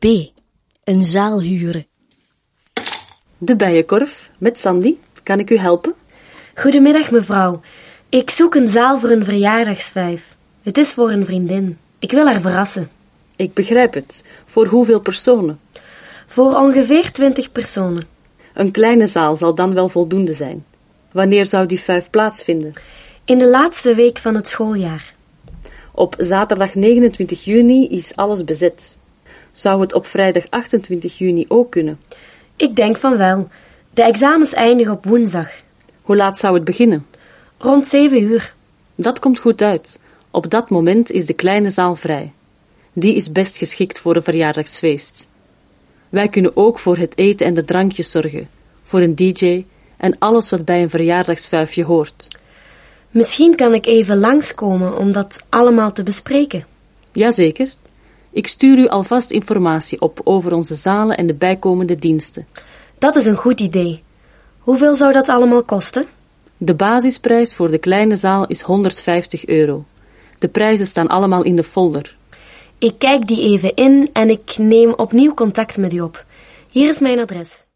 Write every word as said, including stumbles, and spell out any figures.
B. Een zaal huren. De Bijenkorf, met Sandy. Kan ik u helpen? Goedemiddag, mevrouw. Ik zoek een zaal voor een verjaardagsvijf. Het is voor een vriendin. Ik wil haar verrassen. Ik begrijp het. Voor hoeveel personen? Voor ongeveer twintig personen. Een kleine zaal zal dan wel voldoende zijn. Wanneer zou die vijf plaatsvinden? In de laatste week van het schooljaar. Op zaterdag negenentwintig juni is alles bezet. Zou het op vrijdag achtentwintig juni ook kunnen? Ik denk van wel. De examens eindigen op woensdag. Hoe laat zou het beginnen? Rond zeven uur. Dat komt goed uit. Op dat moment is de kleine zaal vrij. Die is best geschikt voor een verjaardagsfeest. Wij kunnen ook voor het eten en de drankjes zorgen, voor een dj en alles wat bij een verjaardagsvuifje hoort. Misschien kan ik even langskomen om dat allemaal te bespreken. Jazeker. Ik stuur u alvast informatie op over onze zalen en de bijkomende diensten. Dat is een goed idee. Hoeveel zou dat allemaal kosten? De basisprijs voor de kleine zaal is honderdvijftig euro. De prijzen staan allemaal in de folder. Ik kijk die even in en ik neem opnieuw contact met u op. Hier is mijn adres.